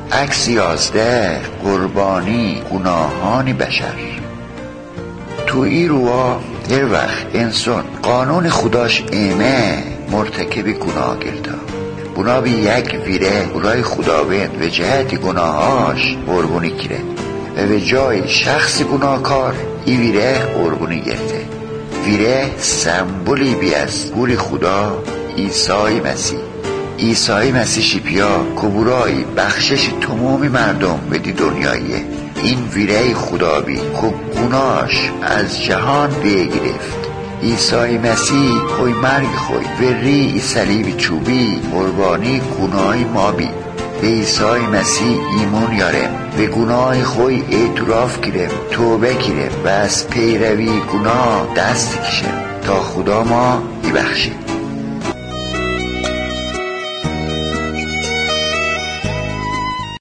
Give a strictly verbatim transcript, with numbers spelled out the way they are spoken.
عکس یازده قربانی گناهان بشر. تو ای روا هر وقت انسان قانون خداش ایمه مرتکب گناه گرده، گناه بی یک ویره برای خداوند و جهت گناهاش قربانی کرد و به جای شخص گناهکار ای ویره قربانی گرده. ویره سمبولی بی از گور خدا عیسی مسیح. عیسی مسیح شپیا کبورای بخشش تمام مردم بدی دنیاییه. این ویره خدا بی خوب گناهش از جهان بگرفت. عیسی مسیح خوی مرگ خوی وری صلیب چوبی قربانی گناه ما بی. به عیسی مسیح ایمان یارم، به گناه خوی اعتراف کرم، توبه کرم و از پیروی گناه دست کشم تا خدا ما ببخشید.